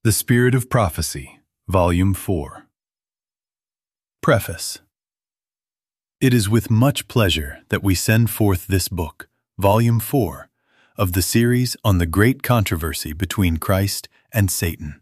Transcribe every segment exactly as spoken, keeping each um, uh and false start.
The Spirit of Prophecy, Volume four. Preface. It is with much pleasure that we send forth this book, Volume four, of the series on the great controversy between Christ and Satan.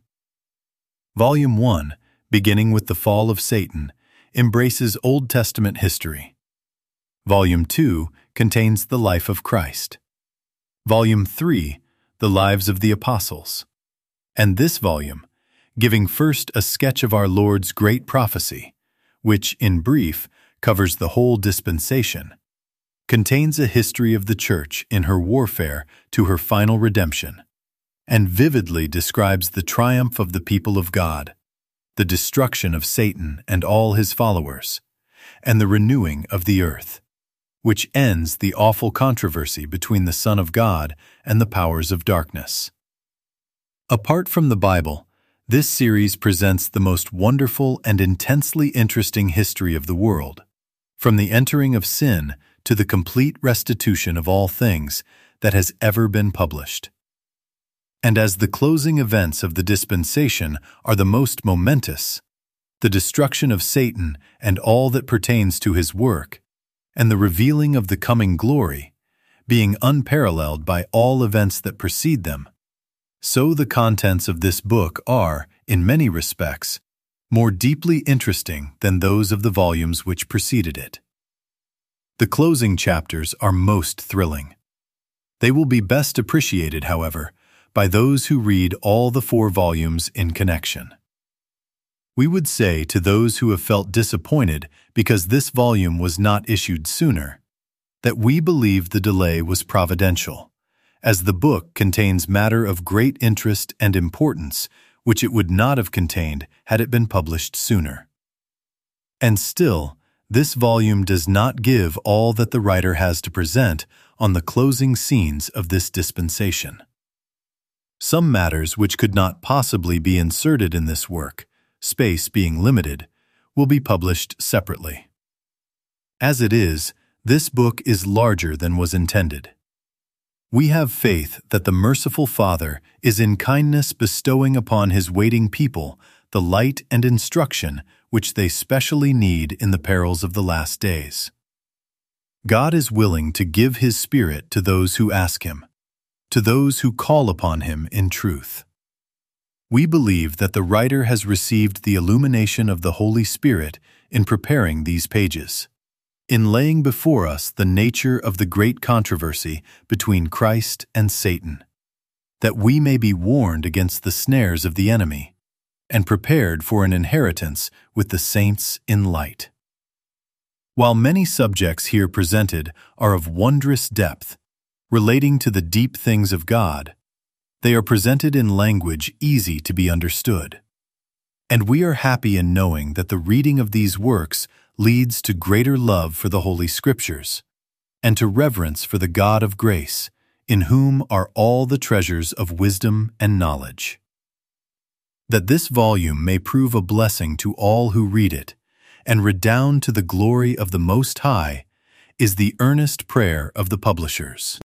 Volume one, beginning with the fall of Satan, embraces Old Testament history. Volume two contains the life of Christ. Volume three, the lives of the apostles. And this volume, giving first a sketch of our Lord's great prophecy, which, in brief, covers the whole dispensation, contains a history of the Church in her warfare to her final redemption, and vividly describes the triumph of the people of God, the destruction of Satan and all his followers, and the renewing of the earth, which ends the awful controversy between the Son of God and the powers of darkness. Apart from the Bible, this series presents the most wonderful and intensely interesting history of the world, from the entering of sin to the complete restitution of all things that has ever been published. And as the closing events of the dispensation are the most momentous, the destruction of Satan and all that pertains to his work, and the revealing of the coming glory, being unparalleled by all events that precede them, so the contents of this book are, in many respects, more deeply interesting than those of the volumes which preceded it. The closing chapters are most thrilling. They will be best appreciated, however, by those who read all the four volumes in connection. We would say to those who have felt disappointed because this volume was not issued sooner, that we believe the delay was providential, as the book contains matter of great interest and importance which it would not have contained had it been published sooner. And still, this volume does not give all that the writer has to present on the closing scenes of this dispensation. Some matters which could not possibly be inserted in this work, space being limited, will be published separately. As it is, this book is larger than was intended. We have faith that the merciful Father is in kindness bestowing upon his waiting people the light and instruction which they specially need in the perils of the last days. God is willing to give his Spirit to those who ask him, to those who call upon him in truth. We believe that the writer has received the illumination of the Holy Spirit in preparing these pages, in laying before us the nature of the great controversy between Christ and Satan, that we may be warned against the snares of the enemy and prepared for an inheritance with the saints in light. While many subjects here presented are of wondrous depth, relating to the deep things of God, they are presented in language easy to be understood. And we are happy in knowing that the reading of these works leads to greater love for the Holy Scriptures, and to reverence for the God of grace, in whom are all the treasures of wisdom and knowledge. That this volume may prove a blessing to all who read it, and redound to the glory of the Most High, is the earnest prayer of the publishers.